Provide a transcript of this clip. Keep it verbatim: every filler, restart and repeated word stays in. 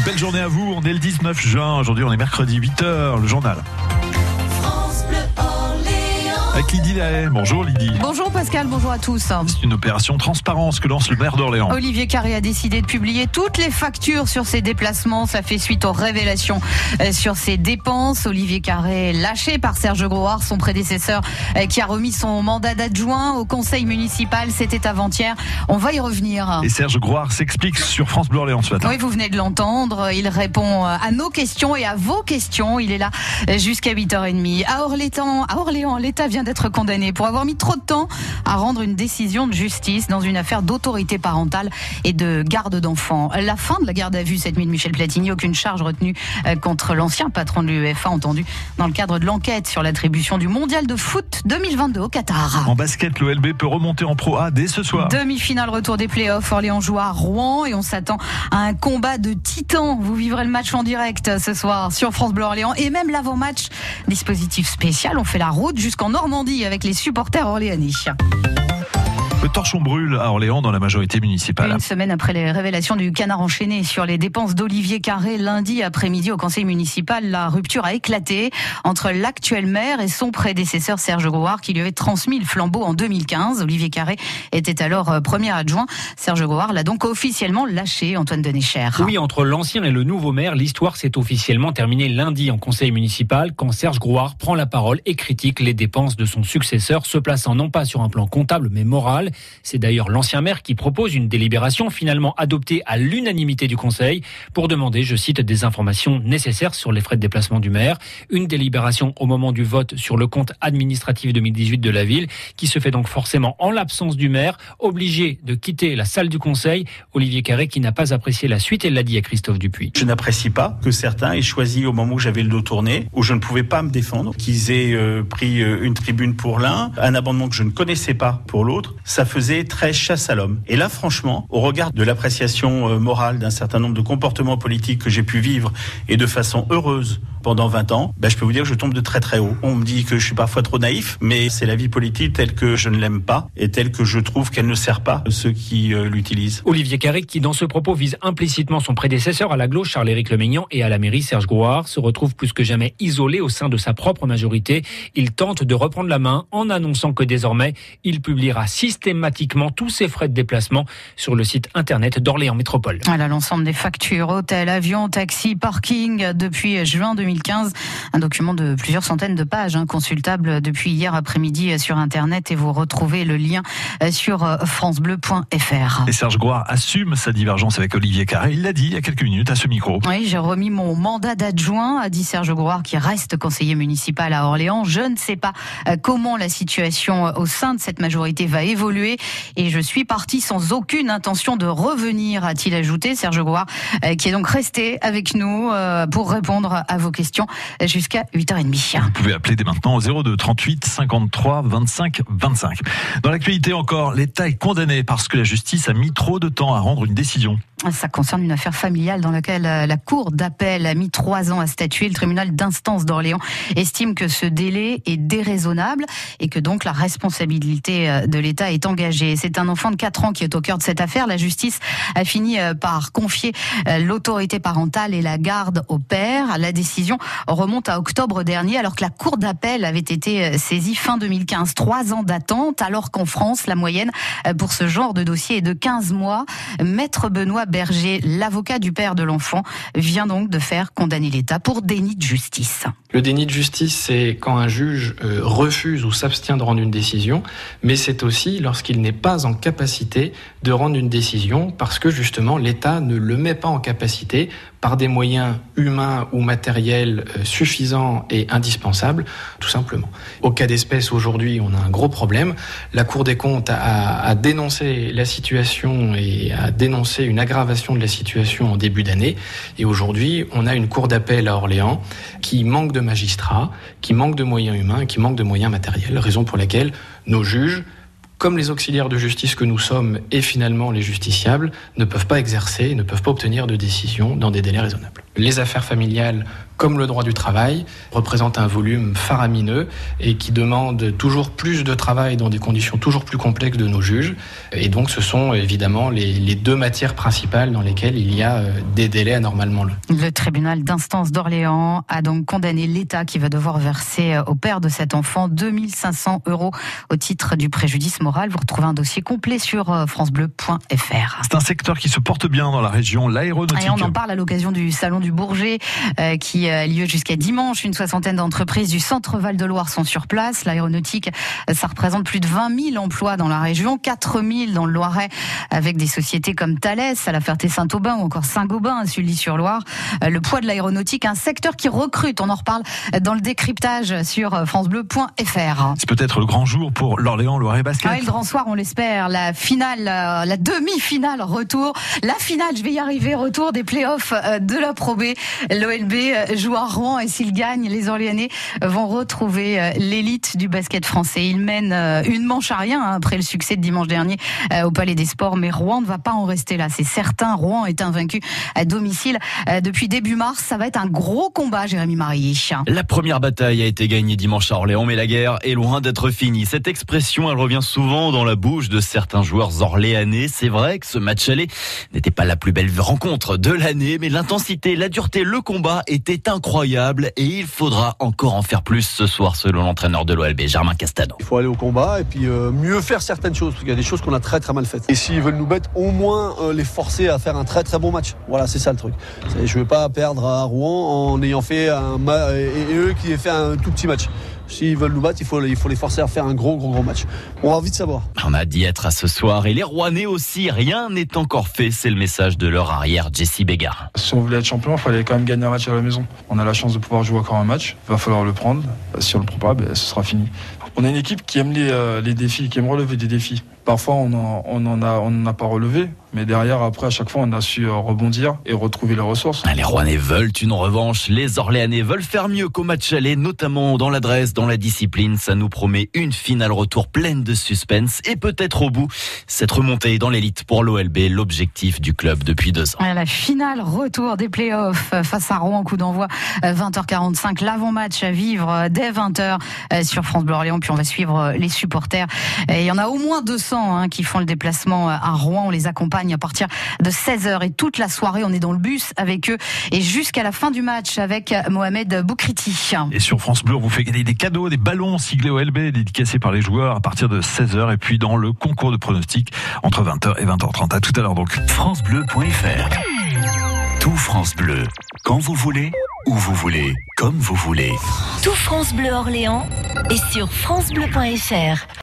Belle journée à vous, on est le dix-neuf juin, aujourd'hui on est mercredi huit heures, le journal. Avec Lydie Lahaye. Bonjour Lydie. Bonjour Pascal, bonjour à tous. C'est une opération transparence que lance le maire d'Orléans. Olivier Carré a décidé de publier toutes les factures sur ses déplacements. Ça fait suite aux révélations sur ses dépenses. Olivier Carré, lâché par Serge Grouard, son prédécesseur, qui a remis son mandat d'adjoint au conseil municipal. C'était avant-hier. On va y revenir. Et Serge Grouard s'explique sur France Bleu Orléans ce matin. Oui, vous venez de l'entendre. Il répond à nos questions et à vos questions. Il est là jusqu'à huit heures trente. À Orléans, à Orléans, l'État vient d'être condamné pour avoir mis trop de temps à rendre une décision de justice dans une affaire d'autorité parentale et de garde d'enfants. La fin de la garde à vue cette nuit de Michel Platini, aucune charge retenue contre l'ancien patron de l'UEFA entendu dans le cadre de l'enquête sur l'attribution du mondial de foot deux mille vingt-deux au Qatar. En basket, l'O L B peut remonter en Pro A dès ce soir. Demi-finale retour des playoffs, Orléans joue à Rouen et on s'attend à un combat de titans. Vous vivrez le match en direct ce soir sur France Bleu Orléans et même l'avant-match. Dispositif spécial, on fait la route jusqu'en Normandie avec les supporters orléanais. Le torchon brûle à Orléans dans la majorité municipale. Une semaine après les révélations du Canard enchaîné sur les dépenses d'Olivier Carré, lundi après-midi au conseil municipal, la rupture a éclaté entre l'actuel maire et son prédécesseur Serge Grouard qui lui avait transmis le flambeau en deux mille quinze. Olivier Carré était alors premier adjoint. Serge Grouard l'a donc officiellement lâché, Antoine Denécher. Oui, entre l'ancien et le nouveau maire, l'histoire s'est officiellement terminée lundi en conseil municipal quand Serge Grouard prend la parole et critique les dépenses de son successeur, se plaçant non pas sur un plan comptable mais moral. C'est d'ailleurs l'ancien maire qui propose une délibération finalement adoptée à l'unanimité du Conseil pour demander, je cite, des informations nécessaires sur les frais de déplacement du maire. Une délibération au moment du vote sur le compte administratif deux mille dix-huit de la ville qui se fait donc forcément en l'absence du maire, obligé de quitter la salle du Conseil. Olivier Carré qui n'a pas apprécié la suite et l'a dit à Christophe Dupuis. Je n'apprécie pas que certains aient choisi au moment où j'avais le dos tourné, où je ne pouvais pas me défendre, qu'ils aient euh, pris euh, une tribune pour l'un, un amendement que je ne connaissais pas pour l'autre. Ça faisait très chasse à l'homme. Et là, franchement, au regard de l'appréciation morale d'un certain nombre de comportements politiques que j'ai pu vivre et de façon heureuse pendant vingt ans, ben, je peux vous dire que je tombe de très très haut. On me dit que je suis parfois trop naïf, mais c'est la vie politique telle que je ne l'aime pas et telle que je trouve qu'elle ne sert pas ceux qui euh, l'utilisent. Olivier Carré, qui dans ce propos vise implicitement son prédécesseur à la gauche, Charles-Éric Lemignan, et à la mairie, Serge Grouard, se retrouve plus que jamais isolé au sein de sa propre majorité. Il tente de reprendre la main en annonçant que désormais, il publiera systématiquement tous ses frais de déplacement sur le site internet d'Orléans Métropole. Voilà l'ensemble des factures, hôtel, avion, taxi, parking depuis juin deux mille quinze. Un document de plusieurs centaines de pages, hein, consultable depuis hier après-midi sur internet et vous retrouvez le lien sur francebleu point f r. Et Serge Grouard assume sa divergence avec Olivier Carré. Il l'a dit il y a quelques minutes à ce micro. Oui, j'ai remis mon mandat d'adjoint, a dit Serge Grouard, qui reste conseiller municipal à Orléans. Je ne sais pas comment la situation au sein de cette majorité va évoluer et je suis parti sans aucune intention de revenir, a-t-il ajouté. Serge Grouard, qui est donc resté avec nous pour répondre à vos questions jusqu'à huit heures trente. Vous pouvez appeler dès maintenant au zéro deux trente-huit cinquante-trois vingt-cinq vingt-cinq. Dans l'actualité encore, l'État est condamné parce que la justice a mis trop de temps à rendre une décision. Ça concerne une affaire familiale dans laquelle la Cour d'appel a mis trois ans à statuer. Le tribunal d'instance d'Orléans estime que ce délai est déraisonnable et que donc la responsabilité de l'État est engagée. C'est un enfant de quatre ans qui est au cœur de cette affaire. La justice a fini par confier l'autorité parentale et la garde au père. La décision remonte à octobre dernier alors que la Cour d'appel avait été saisie fin deux mille quinze. Trois ans d'attente alors qu'en France, la moyenne pour ce genre de dossier est de quinze mois. Maître Benoît Berger, l'avocat du père de l'enfant, vient donc de faire condamner l'État pour déni de justice. Le déni de justice, c'est quand un juge euh, refuse ou s'abstient de rendre une décision, mais c'est aussi lorsqu'il n'est pas en capacité de rendre une décision parce que justement l'État ne le met pas en capacité par des moyens humains ou matériels euh, suffisants et indispensables, tout simplement. Au cas d'espèce, aujourd'hui, on a un gros problème. La Cour des comptes a, a dénoncé la situation et a dénoncé une aggravation de la situation en début d'année. Et aujourd'hui, on a une cour d'appel à Orléans qui manque de magistrats, qui manque de moyens humains, qui manque de moyens matériels, raison pour laquelle nos juges, comme les auxiliaires de justice que nous sommes et finalement les justiciables, ne peuvent pas exercer, ne peuvent pas obtenir de décision dans des délais raisonnables. Les affaires familiales comme le droit du travail, représente un volume faramineux et qui demande toujours plus de travail dans des conditions toujours plus complexes de nos juges. Et donc ce sont évidemment les, les deux matières principales dans lesquelles il y a des délais anormalement longs. Le tribunal d'instance d'Orléans a donc condamné l'État qui va devoir verser au père de cet enfant deux mille cinq cents euros au titre du préjudice moral. Vous retrouvez un dossier complet sur francebleu point f r. C'est un secteur qui se porte bien dans la région, l'aéronautique. Et on en parle à l'occasion du Salon du Bourget euh, qui a lieu jusqu'à dimanche. Une soixantaine d'entreprises du centre Val-de-Loire sont sur place. L'aéronautique, ça représente plus de vingt mille emplois dans la région, quatre mille dans le Loiret avec des sociétés comme Thales, à la Ferté-Saint-Aubin ou encore Saint-Gobain à Sully-sur-Loire. Le poids de l'aéronautique, un secteur qui recrute. On en reparle dans le décryptage sur francebleu point f r. C'est peut-être le grand jour pour l'Orléans Loiret Basket. Ah oui, le grand soir, on l'espère. La finale, la demi-finale retour. La finale, je vais y arriver, retour des playoffs de la Pro B. L'O L B joue à Rouen et s'ils gagnent, les Orléanais vont retrouver l'élite du basket français. Ils mènent une manche à rien après le succès de dimanche dernier au Palais des Sports, mais Rouen ne va pas en rester là. C'est certain, Rouen est invaincu à domicile depuis début mars. Ça va être un gros combat, Jérémy Marillier. La première bataille a été gagnée dimanche à Orléans, mais la guerre est loin d'être finie. Cette expression, elle revient souvent dans la bouche de certains joueurs orléanais. C'est vrai que ce match aller n'était pas la plus belle rencontre de l'année, mais l'intensité, la dureté, le combat était incroyable et il faudra encore en faire plus ce soir selon l'entraîneur de l'O L B, Germain Castano. Il faut aller au combat et puis euh, mieux faire certaines choses, parce qu'il y a des choses qu'on a très très mal faites. Et s'ils veulent nous battre, au moins euh, les forcer à faire un très très bon match. Voilà, c'est ça le truc. C'est, je ne veux pas perdre à Rouen en ayant fait un match et, et eux qui aient fait un tout petit match. S'ils veulent nous battre, il faut, il faut les forcer à faire un gros, gros, gros match. On va vite savoir. On a dit être à ce soir. Et les Rouennais aussi, rien n'est encore fait. C'est le message de leur arrière, Jesse Bégard. Si on voulait être champion, il fallait quand même gagner un match à la maison. On a la chance de pouvoir jouer encore un match. Il va falloir le prendre. Si on ne le prend pas, ben, ce sera fini. On est une équipe qui aime les, euh, les défis, qui aime relever des défis. Parfois, on en, on en a, on n'en a pas relevé. Mais derrière, après, à chaque fois, on a su rebondir et retrouver les ressources. Les Rouennais veulent une revanche. Les Orléanais veulent faire mieux qu'au match aller, notamment dans l'adresse, dans la discipline. Ça nous promet une finale retour pleine de suspense et peut-être au bout, cette remontée dans l'élite pour l'O L B, l'objectif du club depuis deux ans. La finale retour des playoffs face à Rouen, coup d'envoi vingt heures quarante-cinq. L'avant-match à vivre dès vingt heures sur France Bleu Orléans. Puis on va suivre les supporters. Et il y en a au moins deux cents hein, qui font le déplacement à Rouen. On les accompagne à partir de seize heures et toute la soirée on est dans le bus avec eux et jusqu'à la fin du match avec Mohamed Boukriti. Et sur France Bleu on vous fait gagner des cadeaux, des ballons siglés O L B dédicacés par les joueurs à partir de seize heures et puis dans le concours de pronostics entre vingt heures et vingt heures trente. À tout à l'heure donc. francebleu point f r. Tout France Bleu, quand vous voulez, où vous voulez, comme vous voulez. Tout France Bleu Orléans est sur francebleu point f r.